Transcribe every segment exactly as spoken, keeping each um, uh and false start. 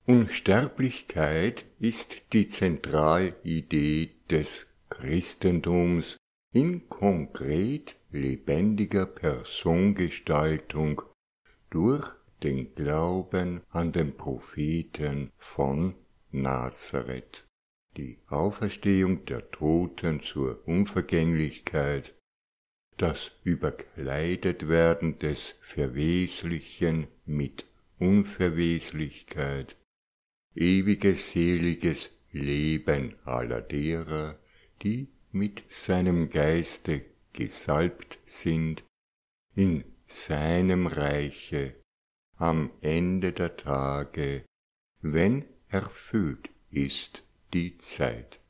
Unsterblichkeit ist die Zentralidee des Christentums in konkret lebendiger Persongestaltung durch den Glauben an den Propheten von Nazareth, die Auferstehung der Toten zur Unvergänglichkeit, das Überkleidet-Werden des Verweslichen mit Unverweslichkeit, ewiges seliges Leben aller derer, die mit seinem Geiste gesalbt sind, in seinem Reiche am Ende der Tage, wenn erfüllt ist die Zeit.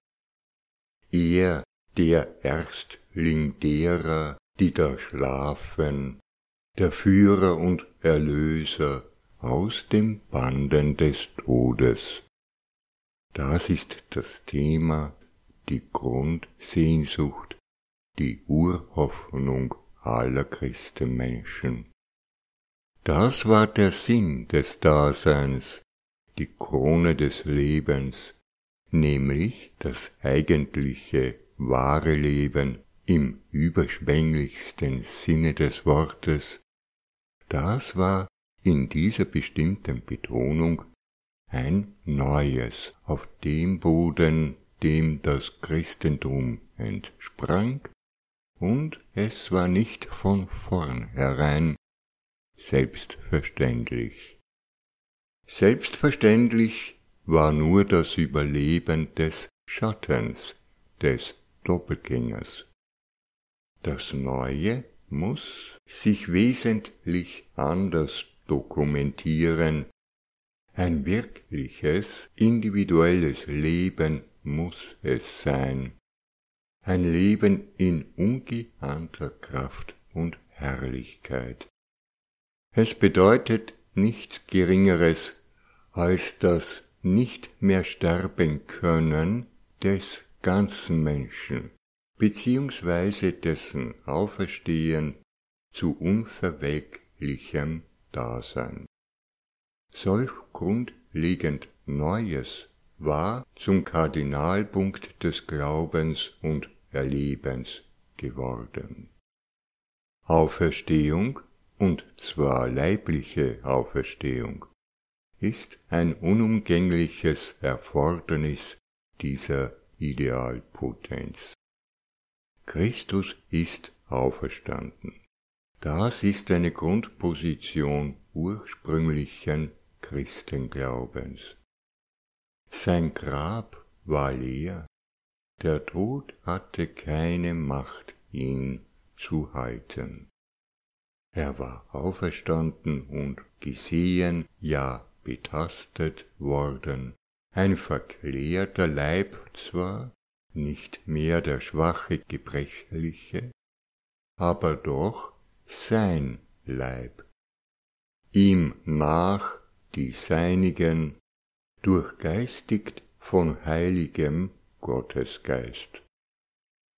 Er, der Erstling derer, die da schlafen, der Führer und Erlöser aus den Banden des Todes. Das ist das Thema, die Grundsehnsucht, die Urhoffnung aller Christenmenschen. Das war der Sinn des Daseins, die Krone des Lebens, nämlich das eigentliche, wahre Leben im überschwänglichsten Sinne des Wortes. Das war in dieser bestimmten Betonung ein Neues auf dem Boden, dem das Christentum entsprang, und es war nicht von vornherein selbstverständlich. Selbstverständlich war nur das Überleben des Schattens, des Doppelgängers. Das Neue muss sich wesentlich anders dokumentieren. Ein wirkliches, individuelles Leben muss es sein. Ein Leben in ungeahnter Kraft und Herrlichkeit. Es bedeutet nichts Geringeres als das nicht mehr sterben können des ganzen Menschen, beziehungsweise dessen Auferstehen zu unverwelklichem Dasein. Solch grundlegend Neues war zum Kardinalpunkt des Glaubens und Erlebens geworden. Auferstehung, und zwar leibliche Auferstehung, ist ein unumgängliches Erfordernis dieser Idealpotenz. Christus ist auferstanden. Das ist eine Grundposition ursprünglichen Christenglaubens. Sein Grab war leer, der Tod hatte keine Macht, ihn zu halten. Er war auferstanden und gesehen, ja betastet worden, ein verklärter Leib zwar, nicht mehr der schwache, gebrechliche, aber doch sein Leib. Ihm nach die Seinigen, durchgeistigt von heiligem Gottesgeist.